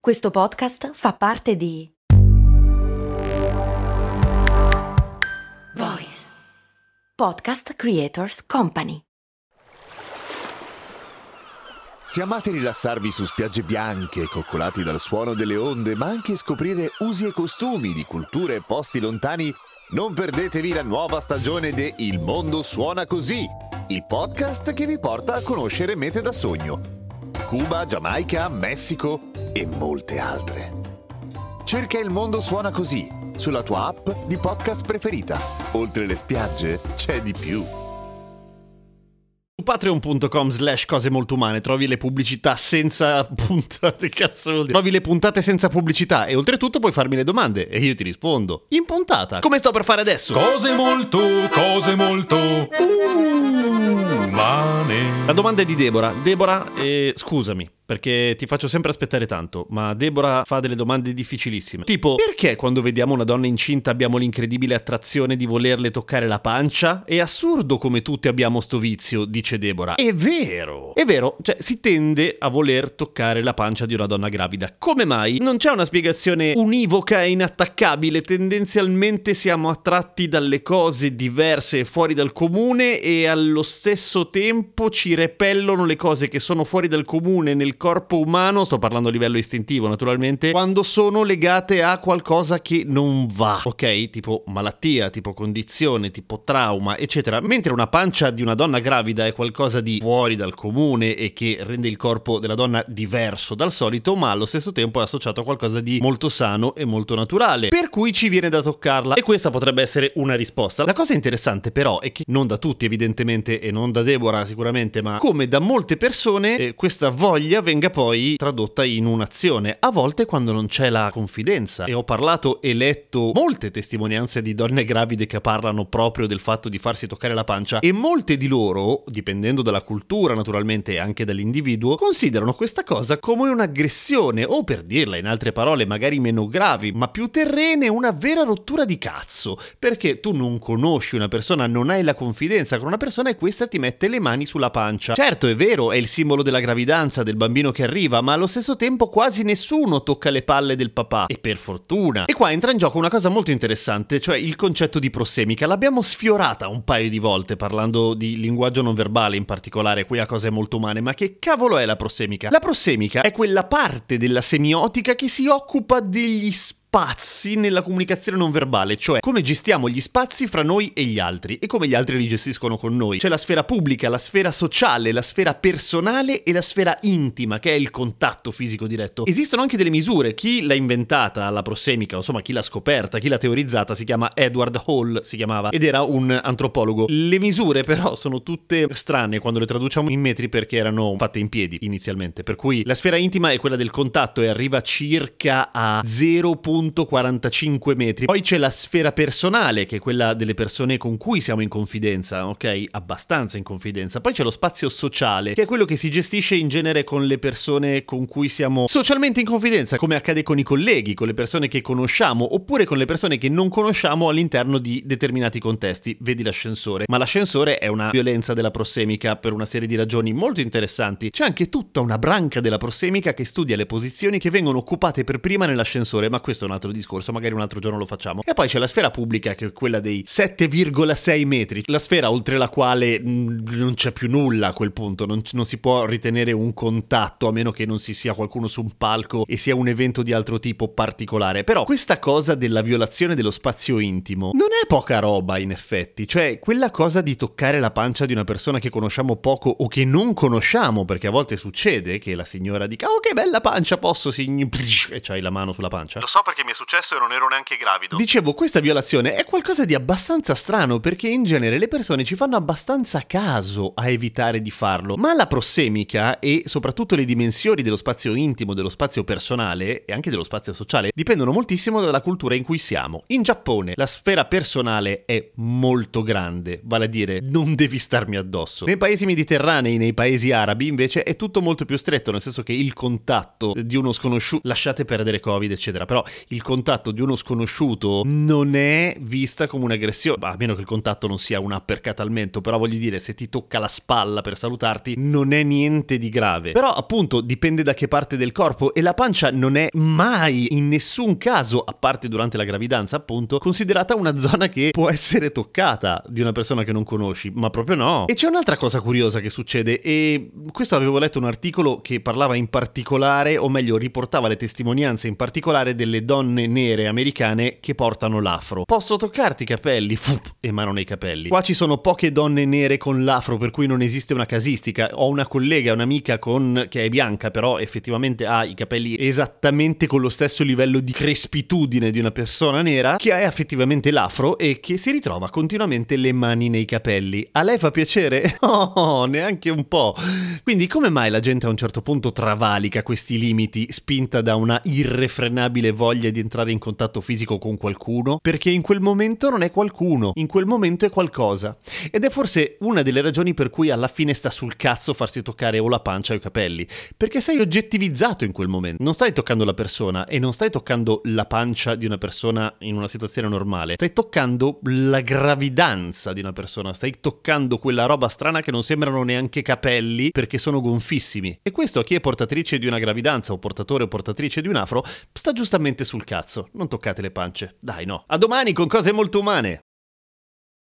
Questo podcast fa parte di Voice Podcast Creators Company. Se amate rilassarvi su spiagge bianche, coccolati dal suono delle onde, ma anche scoprire usi e costumi di culture e posti lontani, non perdetevi la nuova stagione de Il mondo suona così, il podcast che vi porta a conoscere mete da sogno. Cuba, Giamaica, Messico e molte altre. Cerca Il mondo suona così sulla tua app di podcast preferita. Oltre le spiagge c'è di più. Su patreon.com/cose molto umane trovi le pubblicità senza puntate, cazzo vuol dire? Trovi le puntate senza pubblicità e oltretutto puoi farmi le domande e io ti rispondo in puntata, come sto per fare adesso. Cose molto umane. La domanda è di Deborah. Deborah, scusami perché ti faccio sempre aspettare tanto, ma Deborah fa delle domande difficilissime. Tipo, perché quando vediamo una donna incinta abbiamo l'incredibile attrazione di volerle toccare la pancia? È assurdo come tutti abbiamo sto vizio, dice Deborah. È vero, cioè si tende a voler toccare la pancia di una donna gravida. Come mai? Non c'è una spiegazione univoca e inattaccabile, tendenzialmente siamo attratti dalle cose diverse e fuori dal comune e allo stesso tempo ci repellono le cose che sono fuori dal comune nel corpo umano, sto parlando a livello istintivo naturalmente, quando sono legate a qualcosa che non va, ok? Tipo malattia, tipo condizione, tipo trauma, eccetera. Mentre una pancia di una donna gravida è qualcosa di fuori dal comune e che rende il corpo della donna diverso dal solito, ma allo stesso tempo è associato a qualcosa di molto sano e molto naturale, per cui ci viene da toccarla, e questa potrebbe essere una risposta. La cosa interessante però è che non da tutti evidentemente, e non da Deborah sicuramente, ma come da molte persone, questa voglia venga poi tradotta in un'azione, a volte quando non c'è la confidenza. E ho parlato e letto molte testimonianze di donne gravide che parlano proprio del fatto di farsi toccare la pancia, e molte di loro, dipendendo dalla cultura naturalmente e anche dall'individuo, considerano questa cosa come un'aggressione, o per dirla in altre parole magari meno gravi ma più terrene, una vera rottura di cazzo, perché tu non conosci una persona, non hai la confidenza con una persona e questa ti mette le mani sulla pancia. Certo, è vero, è il simbolo della gravidanza del bambino che arriva, ma allo stesso tempo quasi nessuno tocca le palle del papà, e per fortuna. E qua entra in gioco una cosa molto interessante, cioè il concetto di prossemica. L'abbiamo sfiorata un paio di volte parlando di linguaggio non verbale, in particolare qui a Cose molto umane. Ma che cavolo è la prossemica? La prossemica è quella parte della semiotica che si occupa degli spazi nella comunicazione non verbale, cioè come gestiamo gli spazi fra noi e gli altri e come gli altri li gestiscono con noi. C'è la sfera pubblica, la sfera sociale, la sfera personale e la sfera intima, che è il contatto fisico diretto. Esistono anche delle misure. Chi l'ha inventata la prossemica, insomma chi l'ha scoperta, chi l'ha teorizzata, si chiama Edward Hall, si chiamava, ed era un antropologo. Le misure però sono tutte strane quando le traduciamo in metri, perché erano fatte in piedi inizialmente, per cui la sfera intima è quella del contatto e arriva circa a 0,45 metri. Poi c'è la sfera personale, che è quella delle persone con cui siamo in confidenza, ok? Abbastanza in confidenza. Poi c'è lo spazio sociale, che è quello che si gestisce in genere con le persone con cui siamo socialmente in confidenza, come accade con i colleghi, con le persone che conosciamo, oppure con le persone che non conosciamo all'interno di determinati contesti. Vedi l'ascensore. Ma l'ascensore è una violenza della prossemica per una serie di ragioni molto interessanti. C'è anche tutta una branca della prossemica che studia le posizioni che vengono occupate per prima nell'ascensore, ma questo è un altro discorso, magari un altro giorno lo facciamo. E poi c'è la sfera pubblica, che è quella dei 7,6 metri, la sfera oltre la quale non c'è più nulla a quel punto, non si può ritenere un contatto a meno che non si sia qualcuno su un palco e sia un evento di altro tipo particolare. Però questa cosa della violazione dello spazio intimo non è poca roba in effetti, cioè quella cosa di toccare la pancia di una persona che conosciamo poco o che non conosciamo, perché a volte succede che la signora dica "oh che bella pancia, posso e c'hai la mano sulla pancia". Lo so perché mi è successo e non ero neanche gravido. Dicevo, questa violazione è qualcosa di abbastanza strano, perché in genere le persone ci fanno abbastanza caso a evitare di farlo, ma la prossemica e soprattutto le dimensioni dello spazio intimo, dello spazio personale e anche dello spazio sociale dipendono moltissimo dalla cultura in cui siamo. In Giappone la sfera personale è molto grande, vale a dire non devi starmi addosso. Nei paesi mediterranei, nei paesi arabi invece è tutto molto più stretto, nel senso che il contatto di uno sconosciuto, lasciate perdere Covid eccetera, però il contatto di uno sconosciuto non è vista come un'aggressione, a meno che il contatto non sia un uppercut al mento, però voglio dire, se ti tocca la spalla per salutarti non è niente di grave. Però appunto dipende da che parte del corpo, e la pancia non è mai, in nessun caso, a parte durante la gravidanza appunto, considerata una zona che può essere toccata di una persona che non conosci, ma proprio no. E c'è un'altra cosa curiosa che succede, e questo avevo letto un articolo che parlava in particolare, o meglio riportava le testimonianze in particolare delle donne nere americane che portano l'afro. Posso toccarti i capelli? E mano nei capelli. Qua ci sono poche donne nere con l'afro, per cui non esiste una casistica. Ho una collega, un'amica che è bianca, però effettivamente ha i capelli esattamente con lo stesso livello di crespitudine di una persona nera, che ha effettivamente l'afro e che si ritrova continuamente le mani nei capelli. A lei fa piacere? Oh, neanche un po'. Quindi come mai la gente a un certo punto travalica questi limiti, spinta da una irrefrenabile voglia di entrare in contatto fisico con qualcuno? Perché in quel momento non è qualcuno, in quel momento è qualcosa. Ed è forse una delle ragioni per cui alla fine sta sul cazzo farsi toccare o la pancia o i capelli, perché sei oggettivizzato in quel momento. Non stai toccando la persona e non stai toccando la pancia di una persona in una situazione normale, stai toccando la gravidanza di una persona, stai toccando quella roba strana che non sembrano neanche capelli perché sono gonfissimi. E questo a chi è portatrice di una gravidanza o portatore o portatrice di un afro sta giustamente sul cazzo. Non toccate le pance, dai, no. A domani con cose molto umane.